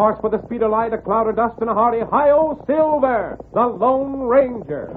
horse with the speed of light, a cloud of dust, and a hearty Hi-Yo Silver, the Lone Ranger.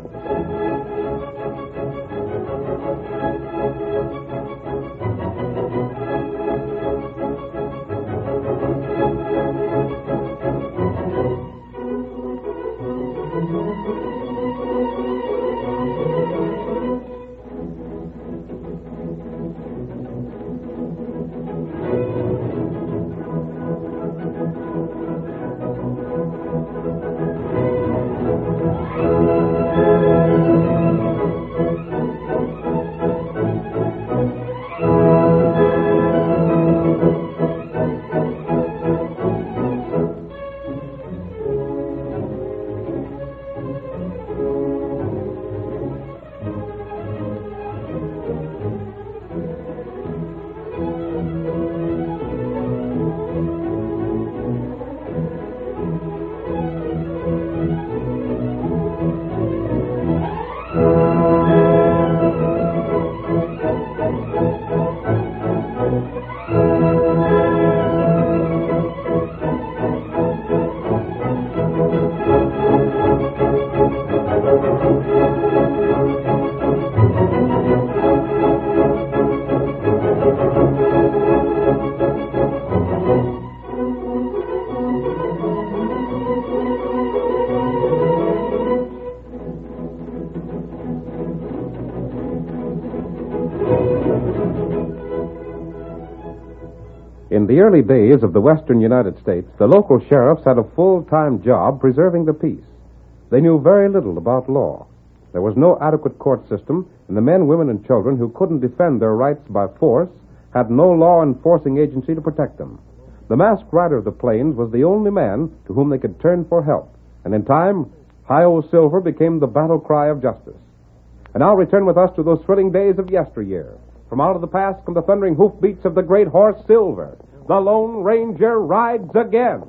In the early days of the western United States, the local sheriffs had a full-time job preserving the peace. They knew very little about law. There was no adequate court system, and the men, women, and children who couldn't defend their rights by force had no law enforcing agency to protect them. The masked rider of the plains was the only man to whom they could turn for help, and in time, Hi-Yo Silver became the battle cry of justice. And now return with us to those thrilling days of yesteryear. From out of the past come the thundering hoofbeats of the great horse Silver. The Lone Ranger rides again.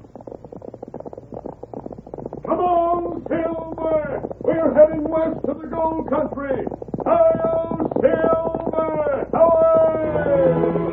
Come on, Silver! We're heading west to the gold country. Hi-Yo Silver! Away!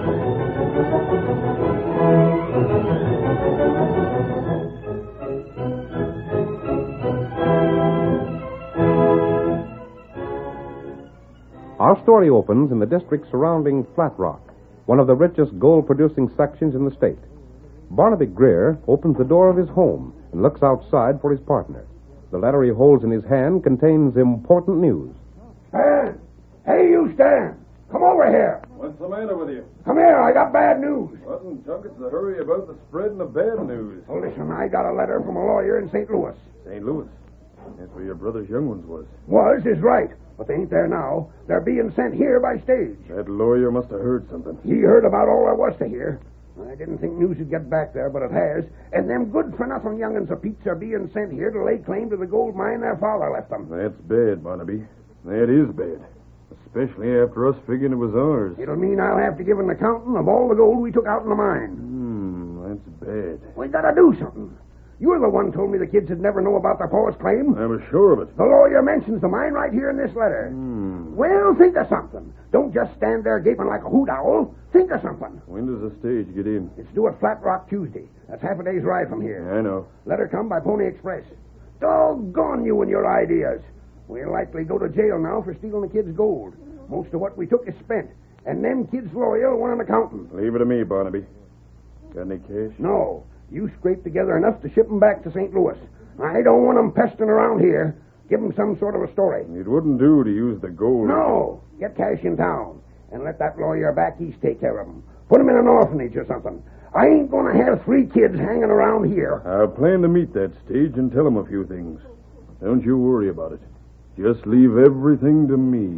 Our story opens in the district surrounding Flat Rock, one of the richest gold-producing sections in the state. Barnaby Greer opens the door of his home and looks outside for his partner. The letter he holds in his hand contains important news. Stan! Hey, you, Stan! Come over here. What's the matter with you? Come here, I got bad news. What in Junket's the hurry about the spreading of bad news? Oh, listen, I got a letter from a lawyer in St. Louis. St. Louis. That's where your brother's young ones was. Was is right, but they ain't there now. They're being sent here by stage. That lawyer must have heard something. He heard about all there was to hear. I didn't think news would get back there, but it has. And them good-for-nothing young'uns of Pete's are being sent here to lay claim to the gold mine their father left them. That's bad, Barnaby. That is bad. Especially after us figuring it was ours. It'll mean I'll have to give an accounting of all the gold we took out in the mine. That's bad. We gotta do something. You're the one told me the kids would never know about their pa's claim. I was sure of it. The lawyer mentions the mine right here in this letter. Well, think of something. Don't just stand there gaping like a hoot owl. Think of something. When does the stage get in? It's due at Flat Rock Tuesday. That's half a day's ride from here. I know. Letter come by Pony Express. Doggone you and your ideas. We'll likely go to jail now for stealing the kids' gold. Most of what we took is spent. And them kids' lawyer want an accountant. Leave it to me, Barnaby. Got any cash? No. You scrape together enough to ship them back to St. Louis. I don't want them pestering around here. Give them some sort of a story. It wouldn't do to use the gold. No. Get cash in town. And let that lawyer back east take care of them. Put them in an orphanage or something. I ain't going to have 3 kids hanging around here. I plan to meet that stage and tell him a few things. Don't you worry about it. Just leave everything to me.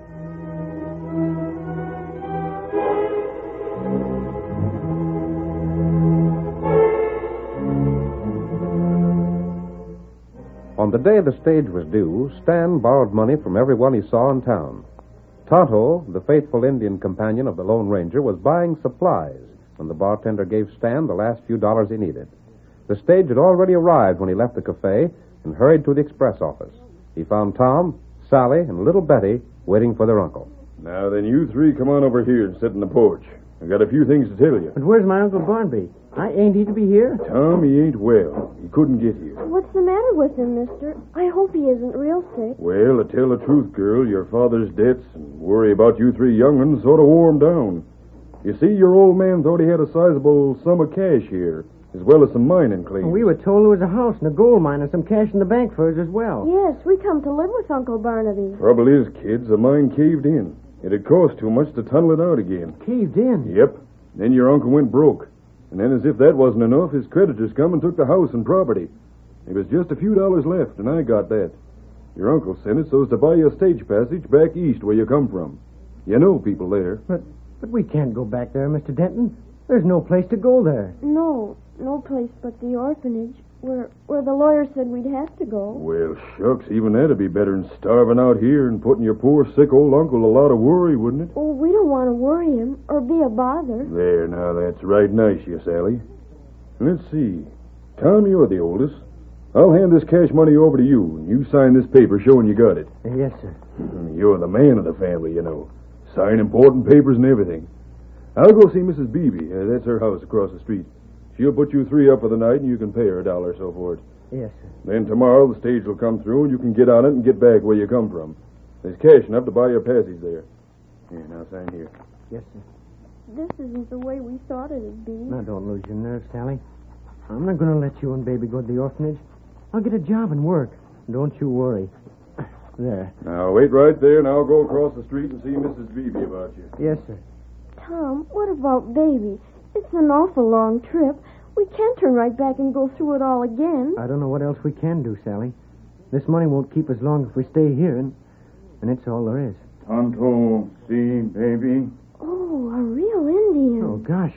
On the day the stage was due, Stan borrowed money from everyone he saw in town. Tonto, the faithful Indian companion of the Lone Ranger, was buying supplies when the bartender gave Stan the last few dollars he needed. The stage had already arrived when he left the cafe and hurried to the express office. He found Tom, Sally, and little Betty waiting for their uncle. Now then, you 3 come on over here and sit in the porch. I got a few things to tell you. But where's my Uncle Barnaby? Ain't he to be here? Tom, he ain't well. He couldn't get here. What's the matter with him, mister? I hope he isn't real sick. Well, to tell the truth, girl, your father's debts and worry about you three young'uns sort of wore him down. You see, your old man thought he had a sizable sum of cash here, as well as some mining claims. We were told there was a house and a gold mine and some cash in the bank for us as well. Yes, we come to live with Uncle Barnaby. Trouble is, kids, the mine caved in. It had cost too much to tunnel it out again. Caved in? Yep. Then your uncle went broke. And then, as if that wasn't enough, his creditors come and took the house and property. There was just a few dollars left, and I got that. Your uncle sent it so as to buy you a stage passage back east where you come from. You know people there. But we can't go back there, Mr. Denton. There's no place to go there. No place but the orphanage, where the lawyer said we'd have to go. Well, shucks, even that'd be better than starving out here and putting your poor sick old uncle a lot of worry, wouldn't it? Oh, we don't want to worry him or be a bother. There, now, that's right nice, you Sally. Let's see. Tom, you're the oldest. I'll hand this cash money over to you, and you sign this paper showing you got it. Yes, sir. You're the man of the family, you know. Sign important papers and everything. I'll go see Mrs. Beebe. That's her house across the street. She'll put you three up for the night, and you can pay her $1 or so for it. Yes, sir. Then tomorrow the stage will come through, and you can get on it and get back where you come from. There's cash enough to buy you a passage there. Here, now sign here. Yes, sir. This isn't the way we thought it'd be. Now, don't lose your nerve, Sally. I'm not going to let you and Baby go to the orphanage. I'll get a job and work. Don't you worry. There. Now, wait right there, and I'll go across the street and see Mrs. Beebe about you. Yes, sir. Tom, what about Baby? It's an awful long trip. We can't turn right back and go through it all again. I don't know what else we can do, Sally. This money won't keep us long if we stay here, and it's all there is. Tonto, see, baby? Oh, a real Indian. Oh, gosh,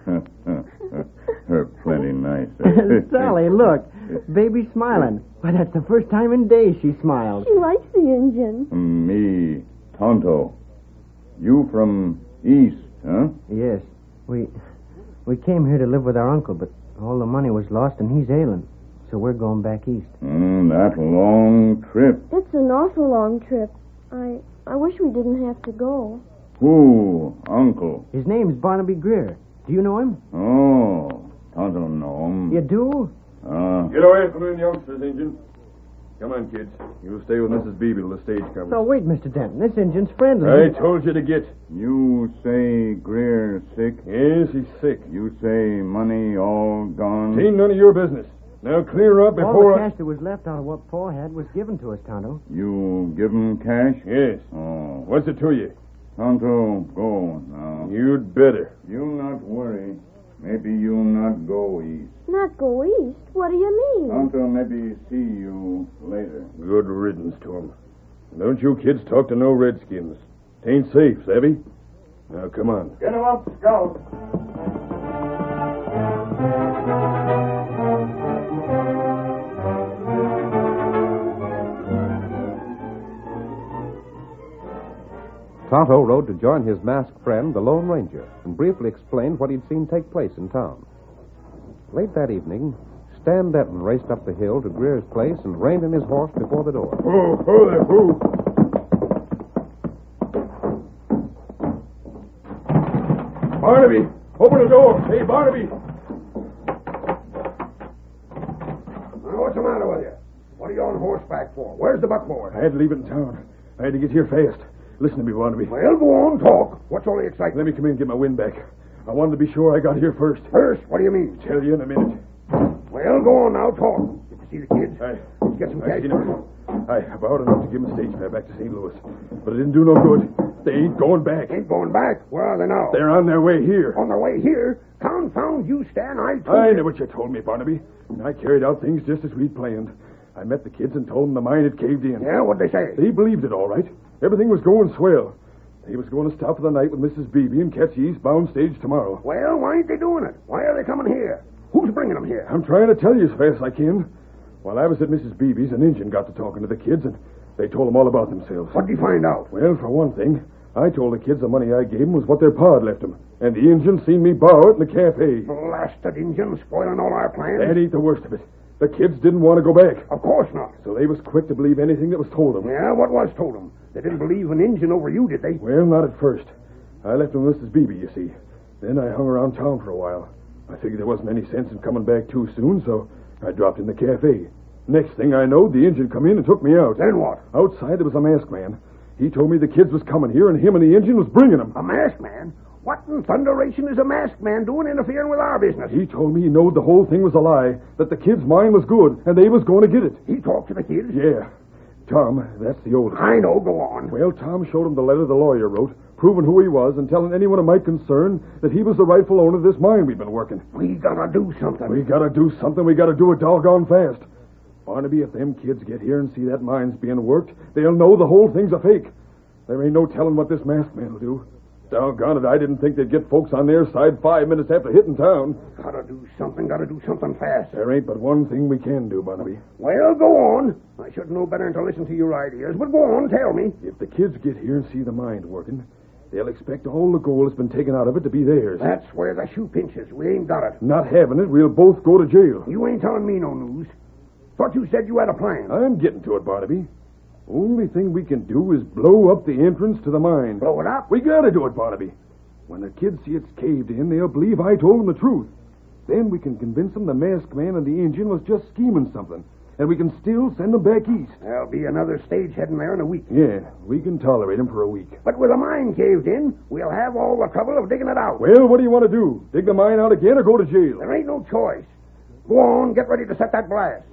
Her plenty nice. Sally, look. Baby's smiling. Why, that's the first time in days she smiled. She likes the Indian. Me, Tonto. You from East, huh? Yes. We came here to live with our uncle, but all the money was lost and he's ailing. So we're going back east. That long trip. It's an awful long trip. I wish we didn't have to go. Who, Uncle? His name's Barnaby Greer. Do you know him? Oh, Tonto know him. You do? Get away from them youngsters, Injun. Come on, kids. You'll stay with Mrs. Beebe till the stage comes. So wait, Mr. Denton. This Injun's friendly. I told you to get. You say Greer sick? Yes, he's sick. You say money all gone? Ain't none of your business. Now clear up All before the cash that was left out of what Pa had was given to us, Tonto. You give him cash? Yes. Oh. What's it to you? Tonto, go now. You'd better. You not worry. Maybe you not go east. Not go east? What do you mean? Tonto maybe see you later. Good riddance to him. Don't you kids talk to no redskins. Tain't safe, savvy? Now, come on. Get him up, Scout. Tonto rode to join his masked friend, the Lone Ranger, and briefly explained what he'd seen take place in town. Late that evening, Stan Denton raced up the hill to Greer's place and reined in his horse before the door. Who there, who? Barnaby! Open the door! Hey, Barnaby! Now, what's the matter with you? What are you on horseback for? Where's the buckboard? I had to leave it in town. I had to get here fast. Listen to me, Barnaby. Well, go on, talk. What's all the excitement? Let me come in and get my wind back. I wanted to be sure I got here first. First? What do you mean? Tell you in a minute. Well, go on now, talk. Did you see the kids? Let's get some cash seen first. them. I about enough to give them a stage fare back to St. Louis. But it didn't do no good. They ain't going back. Ain't going back? Where are they now? They're on their way here. On their way here? Confound you, Stan. I told I you. know what you told me, Barnaby. And I carried out things just as we'd planned. I met the kids and told them the mine had caved in. Yeah, what'd they say? They believed it all right. Everything was going swell. They was going to stop for the night with Mrs. Beebe and catch the eastbound stage tomorrow. Well, why ain't they doing it? Why are they coming here? Who's bringing them here? I'm trying to tell you as fast as I can. While I was at Mrs. Beebe's, an Injun got to talking to the kids, and they told them all about themselves. What'd you find out? Well, for one thing, I told the kids the money I gave them was what their pa had left them, and the Injun seen me borrow it in the cafe. Blasted Injun spoiling all our plans. That ain't the worst of it. The kids didn't want to go back. Of course not. So they was quick to believe anything that was told them. Yeah, what was told them? They didn't believe an Injun over you, did they? Well, not at first. I left them with Mrs. Beebe, you see. Then I hung around town for a while. I figured there wasn't any sense in coming back too soon, so I dropped in the cafe. Next thing I know, the engine come in and took me out. Then what? Outside, there was a masked man. He told me the kids was coming here, and him and the engine was bringing them. A masked man? What in thunderation is a masked man doing interfering with our business? He told me he knowed the whole thing was a lie, that the kids' mine was good, and they was going to get it. He talked to the kids? Yeah. Tom, that's the oldest. I know, go on. Well, Tom showed him the letter the lawyer wrote, proving who he was and telling anyone of my concern that he was the rightful owner of this mine we've been working. We gotta do something. We gotta do something. We gotta do it doggone fast. Barnaby, if them kids get here and see that mine's being worked, they'll know the whole thing's a fake. There ain't no telling what this masked man will do. Doggone it, I didn't think they'd get folks on their side 5 minutes after hitting town. Gotta do something fast. There ain't but one thing we can do, Barnaby. Well, go on. I should know better than to listen to your ideas, but go on, tell me. If the kids get here and see the mine working, they'll expect all the gold that's been taken out of it to be theirs. That's where the shoe pinches. We ain't got it. Not having it, we'll both go to jail. You ain't telling me no news. Thought you said you had a plan. I'm getting to it, Barnaby. Only thing we can do is blow up the entrance to the mine. Blow it up? We gotta do it, Barnaby. When the kids see it's caved in, they'll believe I told them the truth. Then we can convince them the masked man and the engine was just scheming something. And we can still send them back east. There'll be another stage heading there in a week. Yeah, we can tolerate them for a week. But with the mine caved in, we'll have all the trouble of digging it out. Well, what do you want to do? Dig the mine out again or go to jail? There ain't no choice. Go on, get ready to set that blast.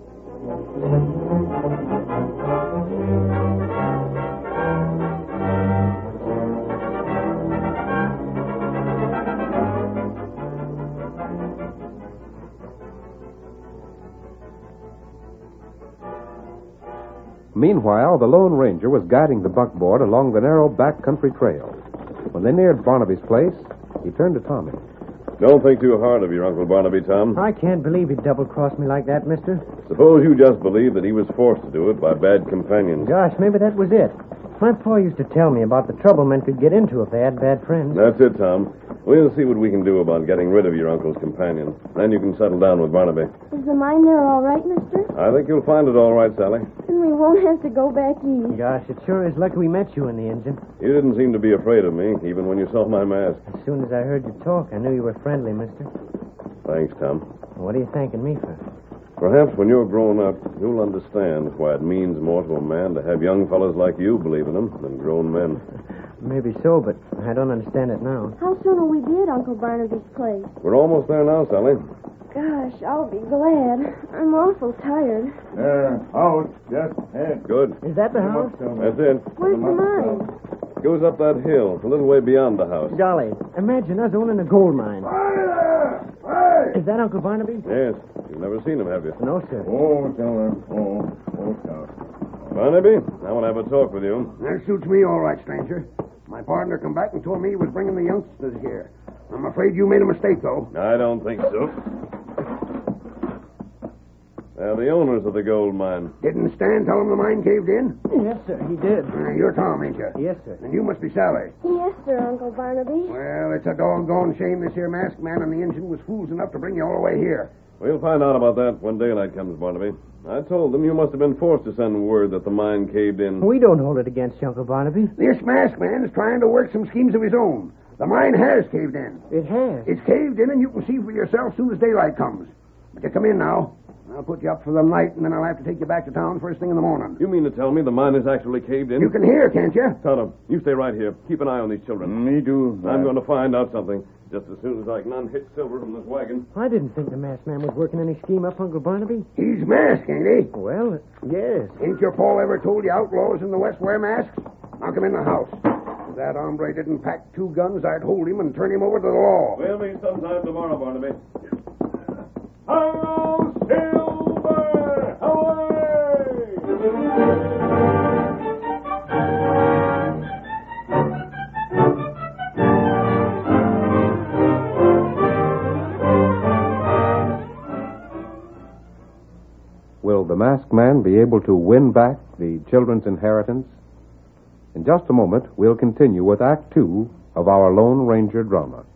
Meanwhile, the Lone Ranger was guiding the buckboard along the narrow backcountry trail. When they neared Barnaby's place, he turned to Tommy. Don't think too hard of your Uncle Barnaby, Tom. I can't believe he double-crossed me like that, mister. Suppose you just believe that he was forced to do it by bad companions. Gosh, maybe that was it. My pa used to tell me about the trouble men could get into if they had bad friends. That's it, Tom. We'll see what we can do about getting rid of your uncle's companion. Then you can settle down with Barnaby. Is the mine there all right, mister? I think you'll find it all right, Sally. Then we won't have to go back east. Gosh, it sure is lucky we met you in the engine. You didn't seem to be afraid of me, even when you saw my mask. As soon as I heard you talk, I knew you were friendly, mister. Thanks, Tom. What are you thanking me for? Perhaps when you're grown up, you'll understand why it means more to a man to have young fellas like you believe in him than grown men. Maybe so, but I don't understand it now. How soon will we be at Uncle Barnaby's place? We're almost there now, Sally. Gosh, I'll be glad. I'm awful tired. Out, just ahead. Good. Is that the house? That's it. Where's the mine? Goes up that hill, a little way beyond the house. Golly, imagine us owning a gold mine. Hey! Is that Uncle Barnaby? Yes. You've never seen him, have you? No, sir. Oh, tell her. Oh, stop. Barnaby, I want to have a talk with you. That suits me all right, stranger. My partner come back and told me he was bringing the youngsters here. I'm afraid you made a mistake, though. I don't think so. They're the owners of the gold mine. Didn't Stan tell him the mine caved in? Yes, sir, he did. You're Tom, ain't you? Yes, sir. And you must be Sally. Yes, sir, Uncle Barnaby. Well, it's a doggone shame this here masked man on the engine was fools enough to bring you all the way here. We'll find out about that when daylight comes, Barnaby. I told them you must have been forced to send word that the mine caved in. We don't hold it against you, Uncle Barnaby. This masked man is trying to work some schemes of his own. The mine has caved in. It has. It's caved in, and you can see for yourself as soon as daylight comes. But you come in now. I'll put you up for the night, and then I'll have to take you back to town first thing in the morning. You mean to tell me the mine is actually caved in? You can hear, can't you? Tonto, you stay right here. Keep an eye on these children. Me do. I'm going to find out something just as soon as I can unhitch Silver from this wagon. I didn't think the masked man was working any scheme up Uncle Barnaby. He's masked, ain't he? Well, yes. Ain't your pa ever told you outlaws in the West wear masks? Now come in the house. If that hombre didn't pack 2 guns, I'd hold him and turn him over to the law. We'll meet sometime tomorrow, Barnaby. Hello, Silver! Away! Will the masked man be able to win back the children's inheritance? In just a moment, we'll continue with Act 2 of our Lone Ranger drama.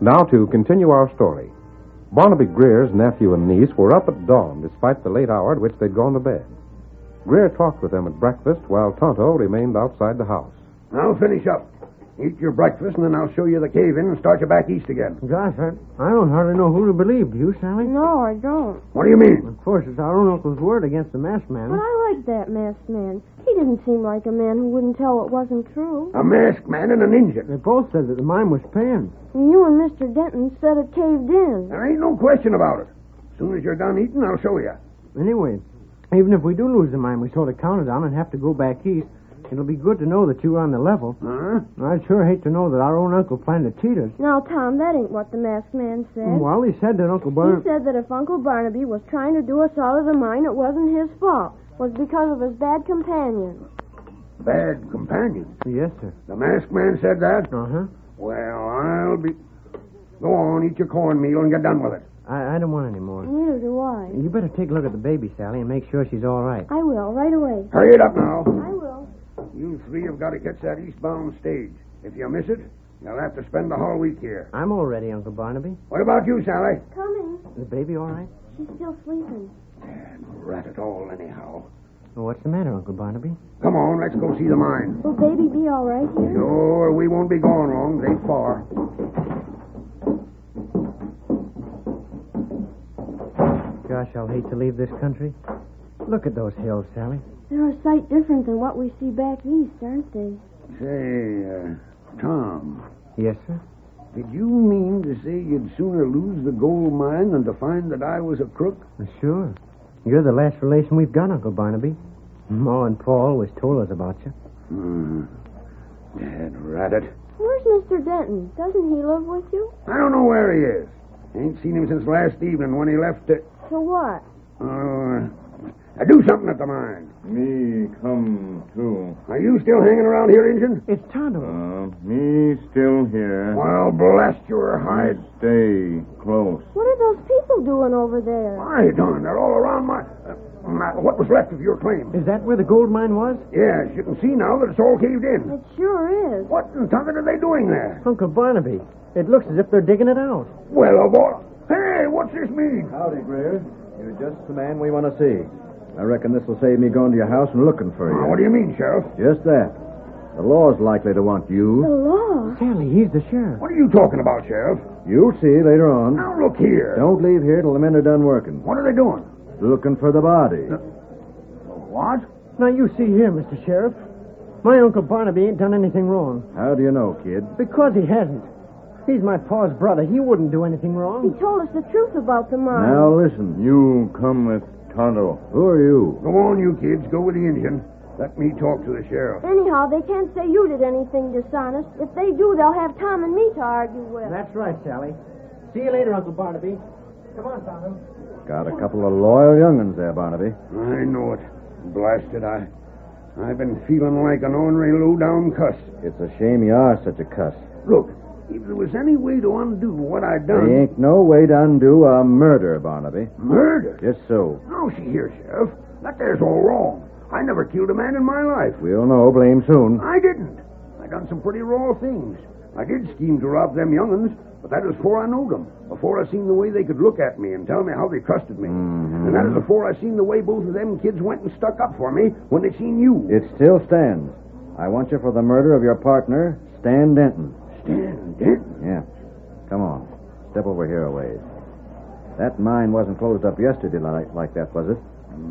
Now to continue our story. Barnaby Greer's nephew and niece were up at dawn despite the late hour at which they'd gone to bed. Greer talked with them at breakfast while Tonto remained outside the house. Now finish up. Eat your breakfast, and then I'll show you the cave-in and start you back east again. Gosh, I don't hardly know who to believe. Do you, Sally? No, I don't. What do you mean? Of course, it's our own uncle's word against the masked man. But I like that masked man. He didn't seem like a man who wouldn't tell what wasn't true. A masked man and an Indian. They both said that the mine was paying. And you and Mr. Denton said it caved in. There ain't no question about it. As soon as you're done eating, I'll show you. Anyway, even if we do lose the mine we sort of counted on and have to go back east, it'll be good to know that you were on the level. Huh? I'd sure hate to know that our own uncle planned to cheat us. Now, Tom, that ain't what the masked man said. Well, he said that Uncle Barnaby... He said that if Uncle Barnaby was trying to do us out of the mine, it wasn't his fault. It was because of his bad companion. Bad companion? Yes, sir. The masked man said that? Uh-huh. Well, I'll be... Go on, eat your cornmeal and get done with it. I don't want any more. Neither do I. You better take a look at the baby, Sally, and make sure she's all right. I will, right away. Hurry it up now. I will. You three have got to catch that eastbound stage. If you miss it, you'll have to spend the whole week here. I'm all ready, Uncle Barnaby. What about you, Sally? Coming. The baby all right? She's still sleeping. Rat it all, anyhow. Well, what's the matter, Uncle Barnaby? Come on, let's go see the mine. Will baby be all right here? Sure, we won't be going long. It ain't far. Gosh, I'll hate to leave this country. Look at those hills, Sally. They're a sight different than what we see back east, aren't they? Say, Tom, Yes, sir? did you mean to say you'd sooner lose the gold mine than to find that I was a crook? Sure. You're the last relation we've got, Uncle Barnaby. Ma and Paul always told us about you. Dad, rat it. Where's Mr. Denton? Doesn't he live with you? I don't know where he is. Ain't seen him since last evening when he left it. So what? Do something at the mine. Me come too. Are you still hanging around here, Injun? It's Tonto. Me still here. Well, blast your hide. Stay close. What are those people doing over there? My darn, they're all around my what was left of your claim. Is that where the gold mine was? Yes, you can see now that it's all caved in. It sure is. What in thunder are they doing there? Uncle Barnaby, it looks as if they're digging it out. Well, boy. Hey, what's this mean? Howdy, Greer. You're just the man we want to see. I reckon this will save me going to your house and looking for you. What do you mean, Sheriff? Just that. The law's likely to want The you. law? Sally, he's the sheriff. What are you talking about, Sheriff? You'll see later on. Now, look here. Don't leave here till the men are done working. What are they doing? Looking for the body. What? Now, you see here, Mr. Sheriff. My Uncle Barnaby ain't done anything wrong. How do you know, kid? Because he hasn't. He's my pa's brother. He wouldn't do anything He wrong. told us the truth about the mine. Now listen. You come with Tonto. Who are you? Go on, you kids. Go with the Indian. Let me talk to the sheriff. Anyhow, they can't say you did anything dishonest. If they do, they'll have Tom and me to argue with. That's right, Sally. See you later, Uncle Barnaby. Come on, Tonto. Got a couple of loyal young'uns there, Barnaby. I know it. Blasted, I've been feeling like an ornery low-down cuss. It's a shame you are such a cuss. Look, if there was any way to undo what I'd done... There ain't no way to undo a murder, Barnaby. Murder? Just so. Now, see here, Sheriff. That there's all wrong. I never killed a man in my life. We'll know blame soon. I didn't. I done some pretty raw things. I did scheme to rob them young'uns, but that was before I knowed them. Before I seen the way they could look at me and tell me how they trusted me. And that is before I seen the way both of them kids went and stuck up for me when they seen you. It still stands. I want you for the murder of your partner, Stan Denton. Stan Denton? Yeah. Come on. Step over here a ways. That mine wasn't closed up yesterday like that, was it?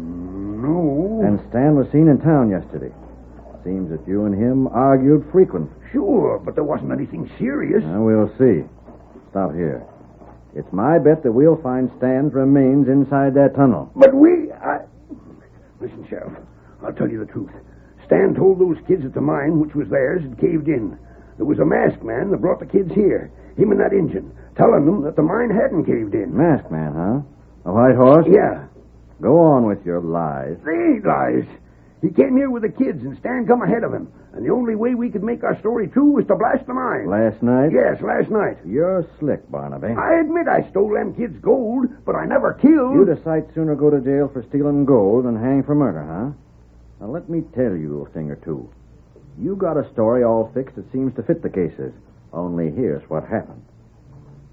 No. And Stan was seen in town yesterday. Seems that you and him argued frequent. Sure, but there wasn't anything serious. We'll see. Stop here. It's my bet that we'll find Stan's remains inside that tunnel. But Listen, Sheriff, I'll tell you the truth. Stan told those kids at the mine, which was theirs, had caved in. There was a masked man that brought the kids here, him and that Injun, telling them that the mine hadn't caved in. Masked man, huh? A white horse? Yeah. Go on with your lies. They ain't lies. He came here with the kids, and Stan come ahead of him. And the only way we could make our story true was to blast the mine. Last night? Yes, last night. You're slick, Barnaby. I admit I stole them kids' gold, but I never killed. You'd a sight sooner go to jail for stealing gold than hang for murder, huh? Now, let me tell you a thing or two. You got a story all fixed that seems to fit the cases. Only here's what happened.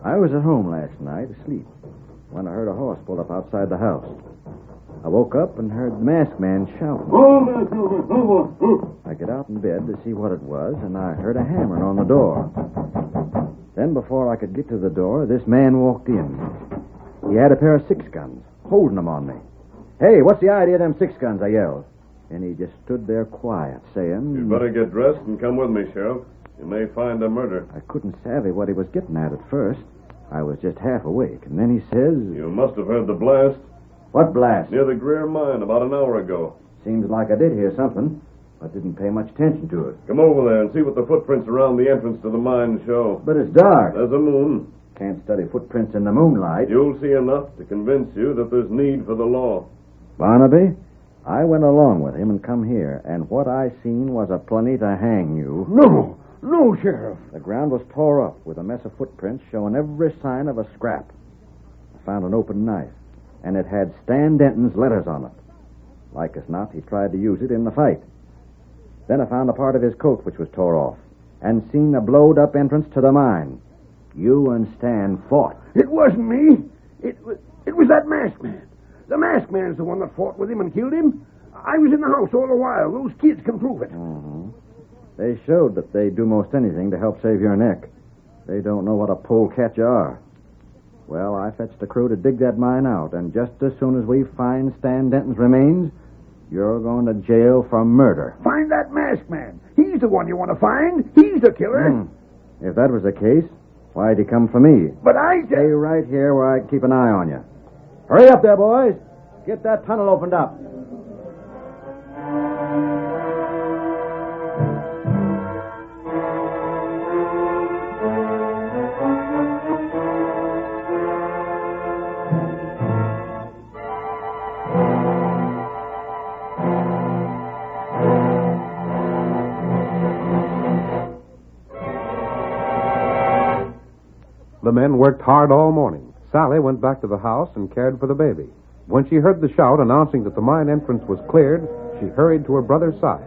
I was at home last night, asleep, when I heard a horse pull up outside the house. I woke up and heard the masked man shouting. I got out in bed to see what it was, and I heard a hammering on the door. Then, before I could get to the door, this man walked in. He had a pair of 6-guns, holding them on me. "Hey, what's the idea of them 6-guns?" I yelled. And he just stood there quiet, saying... "You'd better get dressed and come with me, Sheriff. You may find a murder." I couldn't savvy what he was getting at first. I was just half awake, and then he says... "You must have heard the blast." "What blast?" "Near the Greer mine about an hour ago." "Seems like I did hear something, but didn't pay much attention to it." "Come over there and see what the footprints around the entrance to the mine show." "But it's dark." "There's a moon. "Can't study footprints in the moonlight." You'll see enough to convince you that there's need for the law." "Barnaby, I went along with him and come here, and what I seen was a plenty to hang you." No, Sheriff. The ground was tore up with a mess of footprints showing every sign of a scrap. I found an open knife, and it had Stan Denton's letters on it. Like as not, he tried to use it in the fight. Then I found a part of his coat which was tore off, and seen the blowed-up entrance to the mine. You and Stan fought. It wasn't me. It was that masked man. The masked man's the one that fought with him and killed him. I was in the house all the while. Those kids can prove it. Mm-hmm. They showed that they'd do most anything to help save your neck. They don't know what a polecat you are. Well, I fetched a crew to dig that mine out, and just as soon as we find Stan Denton's remains, you're going to jail for murder. Find that masked man. He's the one you want to find. He's the killer. If that was the case, why'd he come for me? But I Stay right here where I can keep an eye on you. Hurry up there, boys. Get that tunnel opened up. The men worked hard all morning. Sally went back to the house and cared for the baby. When she heard the shout announcing that the mine entrance was cleared, she hurried to her brother's side.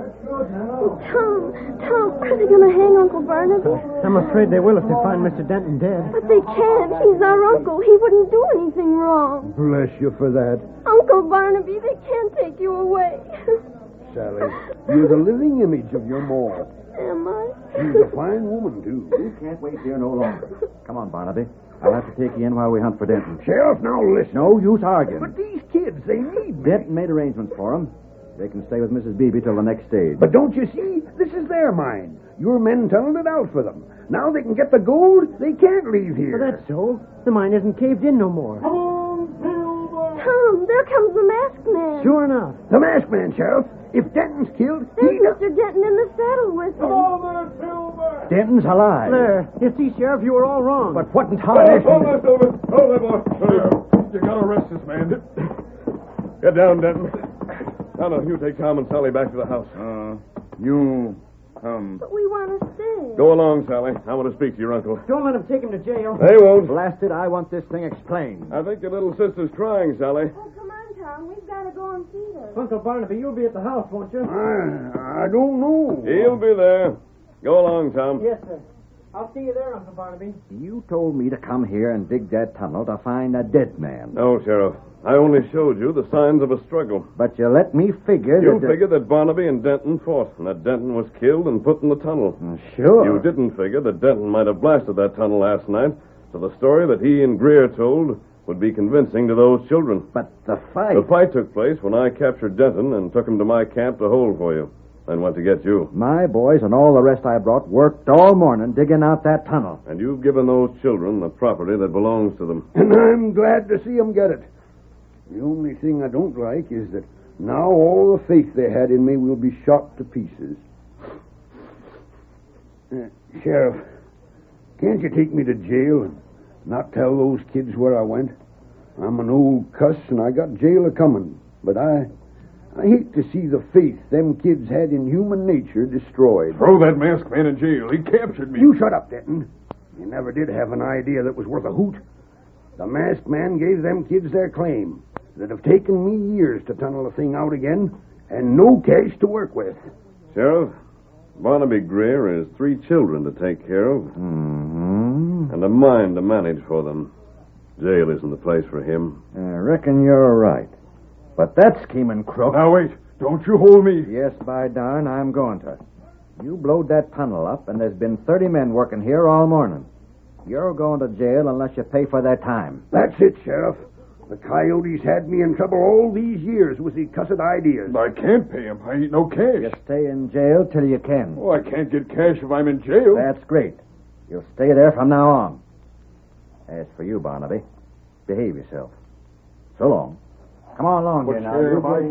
Tom, are they going to hang Uncle Barnaby? I'm afraid they will if they find Mr. Denton dead. But they can't. He's our uncle. He wouldn't do anything wrong. Bless you for that. Uncle Barnaby, they can't take you away. Sally, you're the living image of your ma. Am I? She's a fine woman, too. We can't wait here no longer. Come on, Barnaby. I'll have to take you in while we hunt for Denton. Sheriff, now listen. No use arguing. But these kids, they need me. Denton made arrangements for them. They can stay with Mrs. Beebe till the next stage. But don't you see? This is their mine. Your men tunneled it out for them. Now they can get the gold. They can't leave here. Well, that's so. The mine isn't caved in no more. Tom, there comes the masked man. Sure enough. The masked man, Sheriff. If Denton's killed, There's Mr. Denton in the saddle with him. Denton's alive. There. You see, Sheriff, you were all wrong. But what in tarnation? Hold there, boy. You gotta arrest this man. Get down, Denton. Now, you take Tom and Sally back to the house. You come. But we want to stay. Go along, Sally. I want to speak to your uncle. Don't let him take him to jail. They won't. Blasted, I want this thing explained. I think your little sister's crying, Sally. Oh, come on, Tom. We've got to go and see her. Uncle Barnaby, you'll be at the house, won't you? I don't know. He'll be there. Go along, Tom. Yes, sir. I'll see you there, Uncle Barnaby. You told me to come here and dig that tunnel to find a dead man. No, Sheriff. I only showed you the signs of a struggle. But you let me figure You that... figured that Barnaby and Denton fought, and that Denton was killed and put in the tunnel. Sure. You didn't figure that Denton might have blasted that tunnel last night, so the story that he and Greer told would be convincing to those children. But the fight... The fight took place when I captured Denton and took him to my camp to hold for you, then went to get you. My boys and all the rest I brought worked all morning digging out that tunnel. And you've given those children the property that belongs to them. And I'm glad to see them get it. The only thing I don't like is that now all the faith they had in me will be shot to pieces. Sheriff, can't you take me to jail and not tell those kids where I went? I'm an old cuss and I got jail a-coming, but I hate to see the faith them kids had in human nature destroyed. Throw that masked man in jail. He captured me. You shut up, Denton. You never did have an idea that was worth a hoot. The masked man gave them kids their claim. That'd have taken me years to tunnel the thing out again, and no cash to work with. Sheriff, Barnaby Greer has 3 children to take care of. Mm-hmm. And a mine to manage for them. Jail isn't the place for him. I reckon you're right. But that scheming crook... Now, wait. Don't you hold me. Yes, by darn, I'm going to. You blowed that tunnel up, and there's been 30 men working here all morning. You're going to jail unless you pay for their time. That's it, Sheriff. The coyotes had me in trouble all these years with the cussed ideas. I can't pay him. I ain't no cash. You stay in jail till you can. Oh, I can't get cash if I'm in jail. That's great. You'll stay there from now on. As for you, Barnaby, behave yourself. So long. Come on along here now.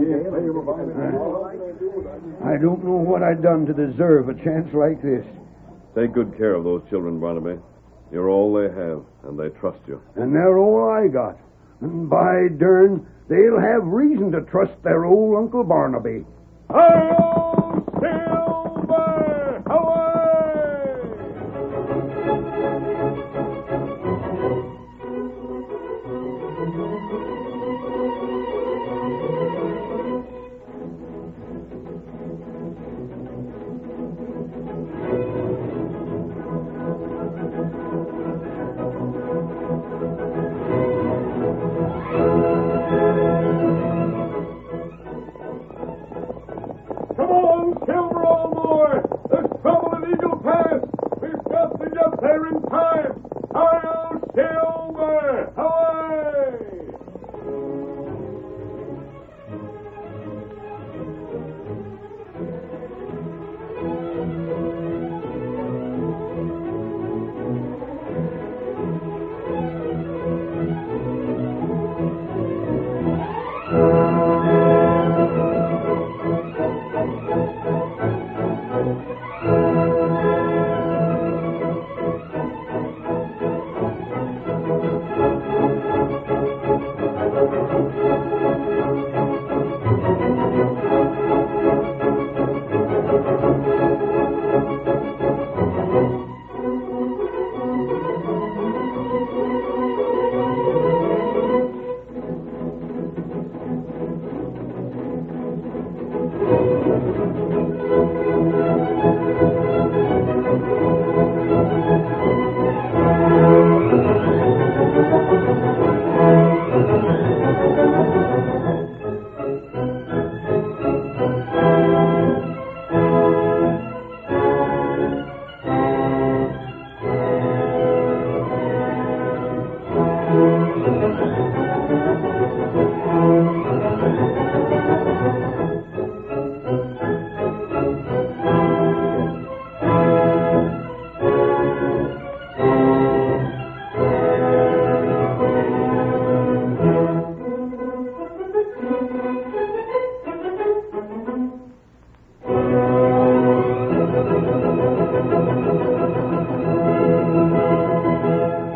I don't know what I've done to deserve a chance like this. Take good care of those children, Barnaby. You're all they have, and they trust you. And they're all I got. And by dern, they'll have reason to trust their old Uncle Barnaby. Hi-yo, Silver! Away!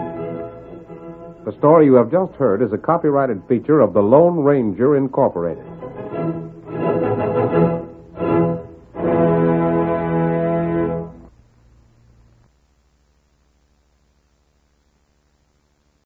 The story you have just heard is a copyrighted feature of the Lone Ranger Incorporated.